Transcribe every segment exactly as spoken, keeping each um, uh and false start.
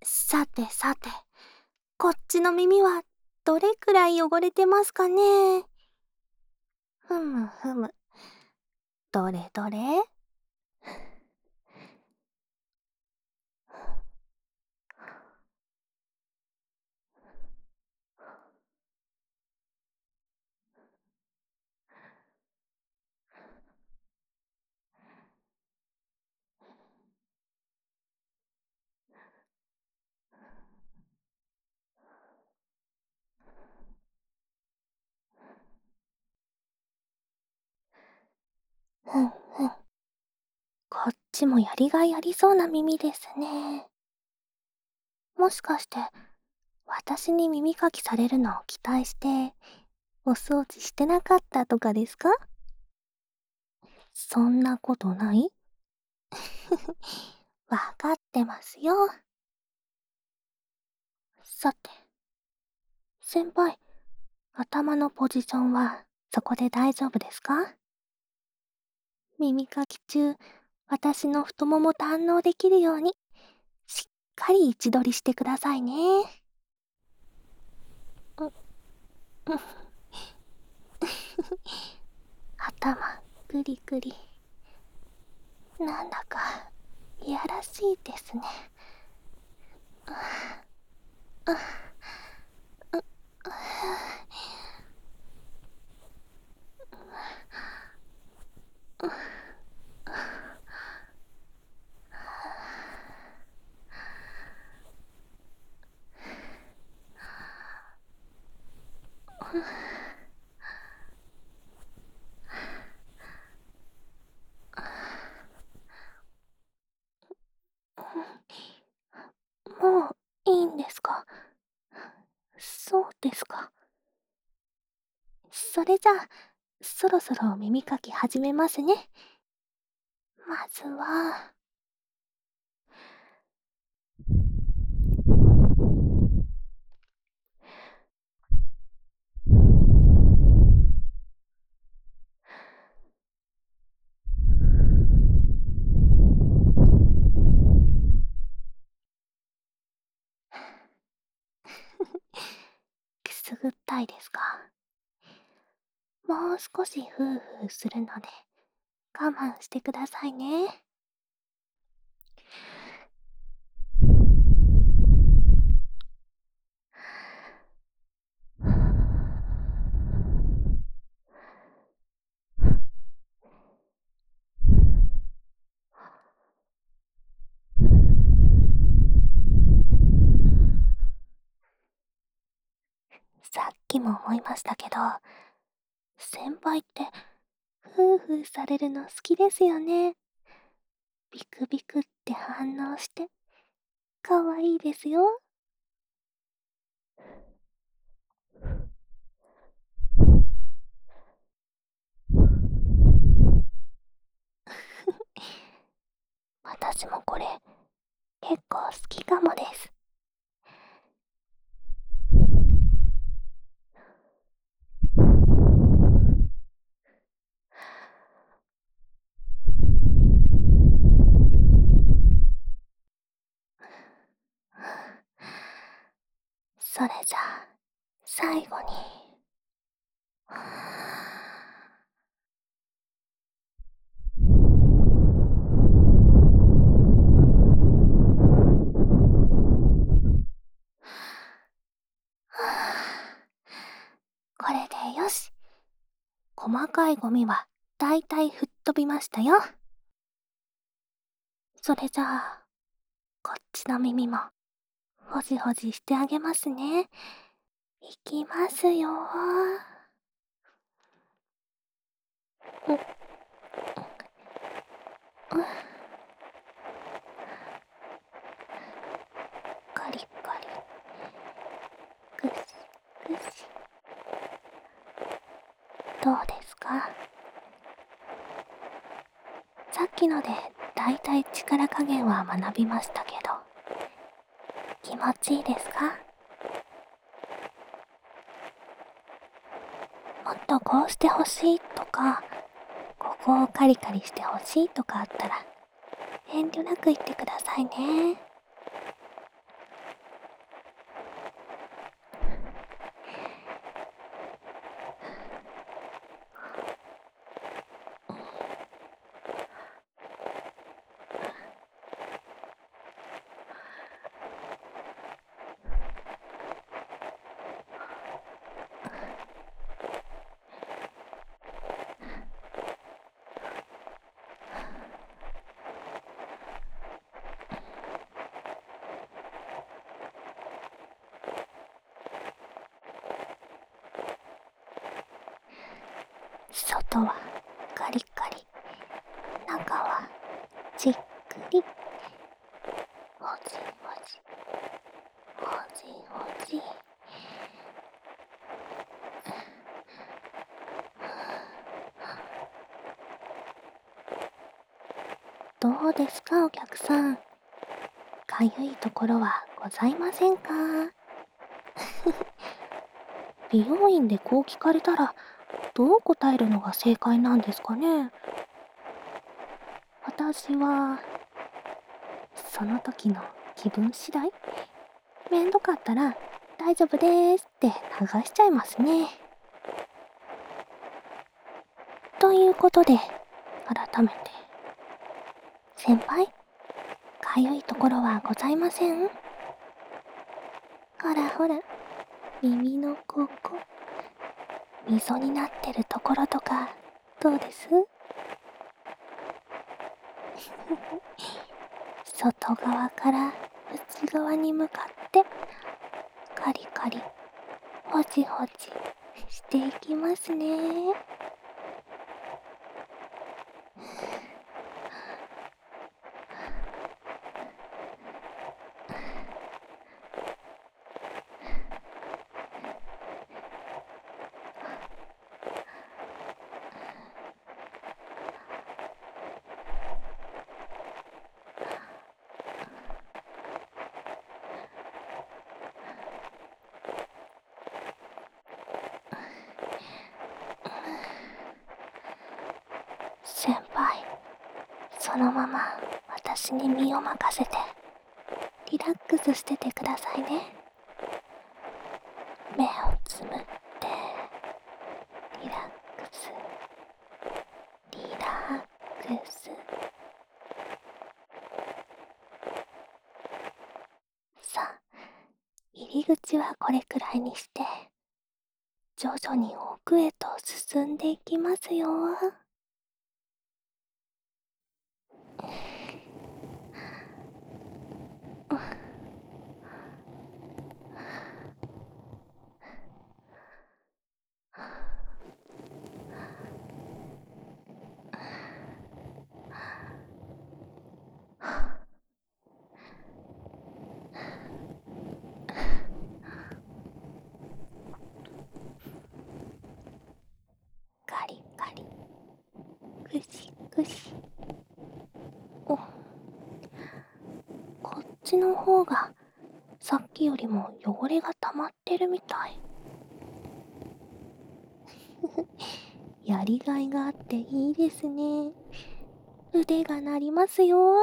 さてさて、こっちの耳はどれくらい汚れてますかね。ふむふむ。どれどれ。ふんふん。こっちもやりがいありそうな耳ですね。もしかして、私に耳かきされるのを期待して、お掃除してなかったとかですか？そんなことない？わかってますよ。さて、先輩、頭のポジションはそこで大丈夫ですか？耳かき中、私の太もも堪能できるように、しっかり位置取りしてくださいね。う、う頭、グリグリ。なんだか、いやらしいですね。う、う、う、もういいんですか？そうですか。それじゃあ、そろそろ耳かき始めますね。まずは、くすぐったいですか？もう少しフーフーするので、我慢してくださいね。さっきも思いましたけど、先輩ってフーフーされるの好きですよね。ビクビクって反応して、かわいいですよ。私もこれ、結構好きかもです。それじゃあ、最後に。これでよし。細かいゴミはだいたい吹っ飛びましたよ。それじゃあ、こっちの耳も、ほじほじしてあげますね。いきますよー。う、う、カリカリ。ぐしぐし。どうですか？さっきのでだいたい力加減は学びましたけど、気持ちいいですか？もっとこうしてほしいとか、ここをカリカリしてほしいとかあったら、遠慮なく言ってくださいね。 外はカリカリ、中はじっくり。ほじほじ、ほじほじ。どうですかお客さん。かゆいところはございませんか？美容院でこう聞かれたらどう答えるのが正解なんですかね。私はその時の気分次第、めんどかったら大丈夫でーすって流しちゃいますね。ということで改めて、先輩、かゆいところはございません？ほらほら、耳のここ、溝になってるところとかどうです？外側から内側に向かってカリカリ、ほじほじしていきますね。先輩、そのまま私に身を任せてリラックスしててくださいね。目をつむってリラックス、リラックス。さあ、入り口はこれくらいにして徐々に奥へと進んでいきますよ。カリカリ、ぐしぐし。お、こっちの方がさっきよりも汚れが溜まってるみたい。やりがいがあっていいですね。腕が鳴りますよ。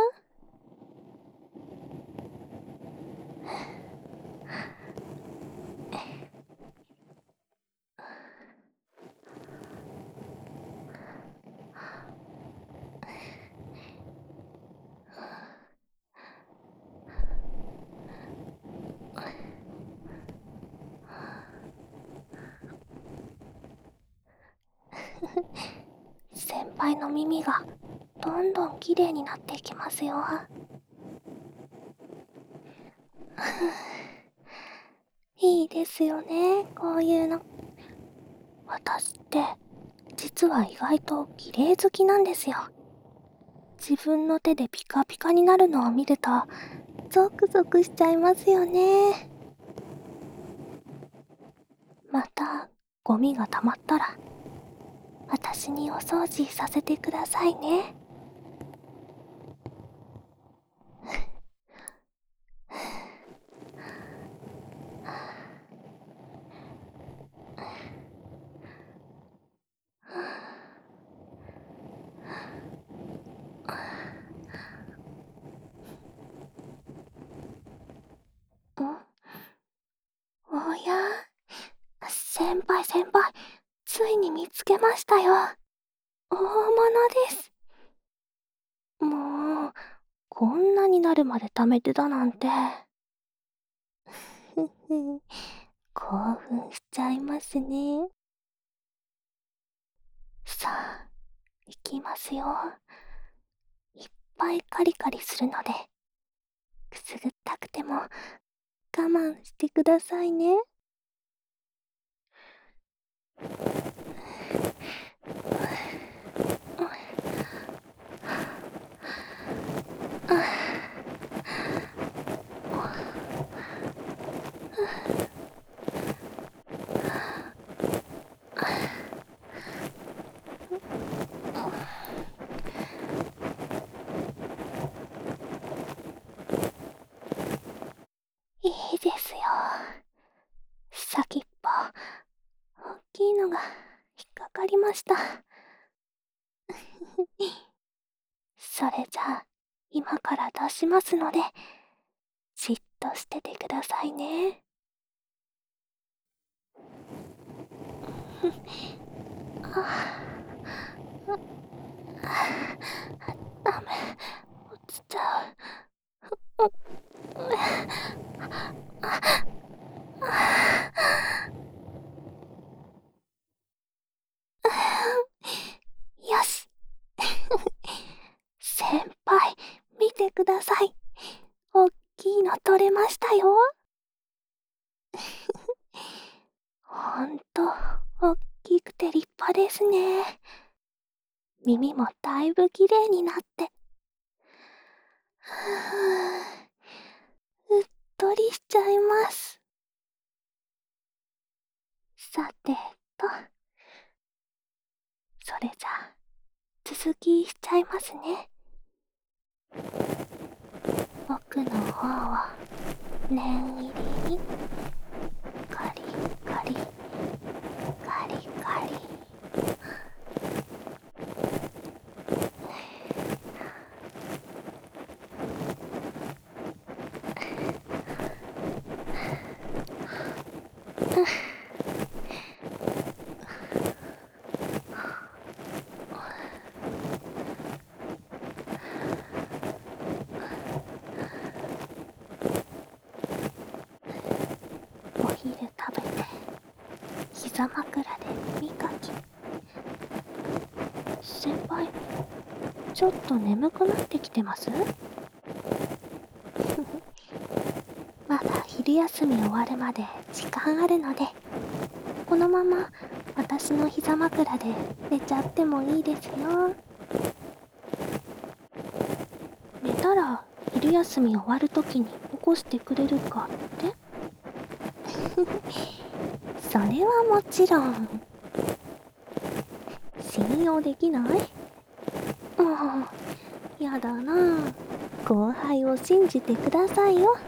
先輩の耳がどんどん綺麗になっていきますよ。いいですよね、こういうの。私って実は意外と綺麗好きなんですよ。自分の手でピカピカになるのを見るとゾクゾクしちゃいますよね。またゴミが溜まったら私にお掃除させてくださいね。おや、先輩先輩、ついに見つけましたよ。大物です。もう、こんなになるまで貯めてたなんて。ふふ、興奮しちゃいますね。さあ、いきますよ。いっぱいカリカリするので、くすぐったくても我慢してくださいね。 いいですよ。先っぽ、大きいのが引っかかりました。それじゃあ、今から出しますので、じっとしててくださいね。あダメ、落ちちゃう。よし。先輩、見てください。おっきいの取れましたよ。ほんと、おっきくて立派ですね。耳もだいぶきれいになって。ふぅ、うっとりしちゃいます。さてと、それじゃあ、続きしちゃいますね。奥の方を念入りにカリカリカリカリ。お昼食べて膝枕で耳かき。先輩、ちょっと眠くなってきてます？まだ昼休み終わるまで時間あるので、このまま私の膝枕で寝ちゃってもいいですよ。寝たら昼休み終わるときに起こしてくれるかってそれはもちろん。信用できない？もう、やだなぁ。後輩を信じてくださいよ。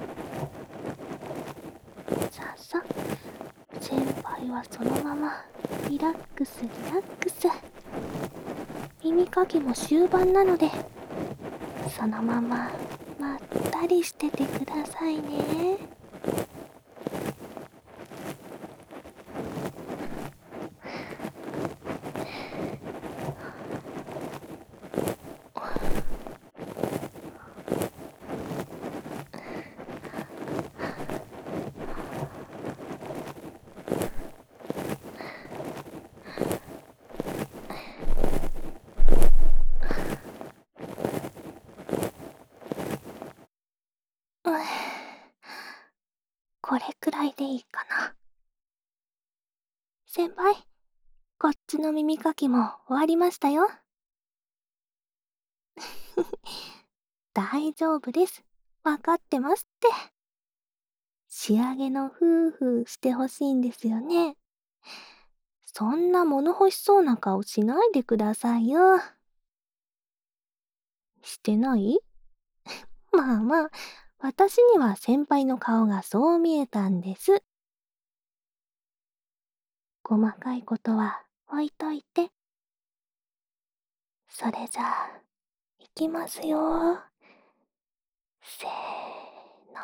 さあさ、先輩はそのままリラックスリラックス。耳かきも終盤なので、そのまままったりしててくださいね。うん、これくらいでいいかな。先輩、こっちの耳かきも終わりましたよ。大丈夫です。わかってますって。仕上げのフーフーしてほしいんですよね。そんな物欲しそうな顔しないでくださいよ。してない？まあまあ、私には先輩の顔がそう見えたんです。細かいことは置いといて。それじゃあ、いきますよ。せーの。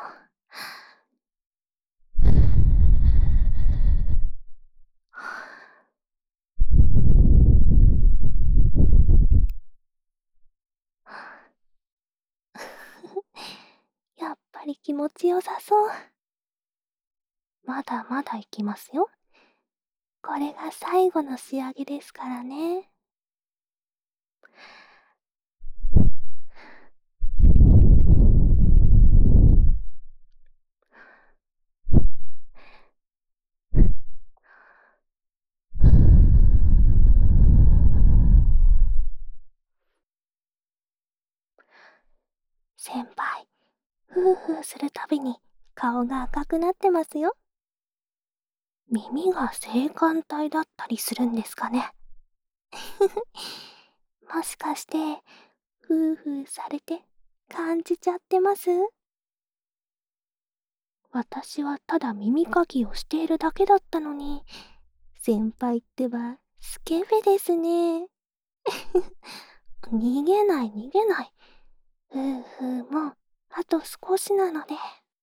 やっぱり気持ちよさそう。まだまだいきますよ。これが最後の仕上げですからね。 先輩、ふうふうするたびに顔が赤くなってますよ。耳が性感帯だったりするんですかね。もしかして、ふうふうされて感じちゃってます？私はただ耳かきをしているだけだったのに、先輩ってばスケベですね。逃げない逃げない。ふうふうもあと少しなので。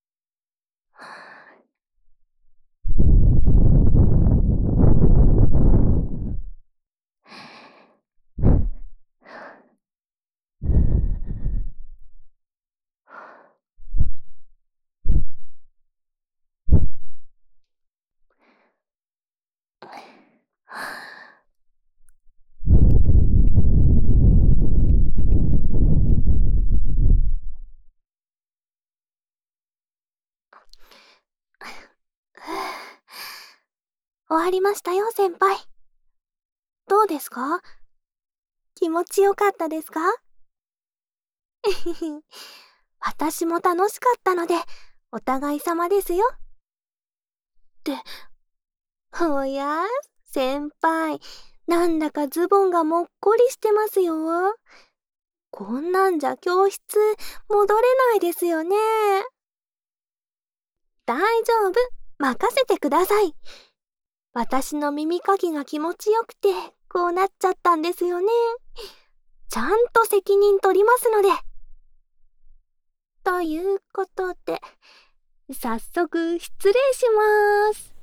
終わりましたよ、先輩。どうですか？気持ちよかったですか？私も楽しかったので、お互い様ですよ。って、おや、先輩、なんだかズボンがもっこりしてますよ。こんなんじゃ教室戻れないですよね。大丈夫、任せてください。私の耳かきが気持ちよくて、こうなっちゃったんですよね。ちゃんと責任取りますので。ということで、早速失礼します。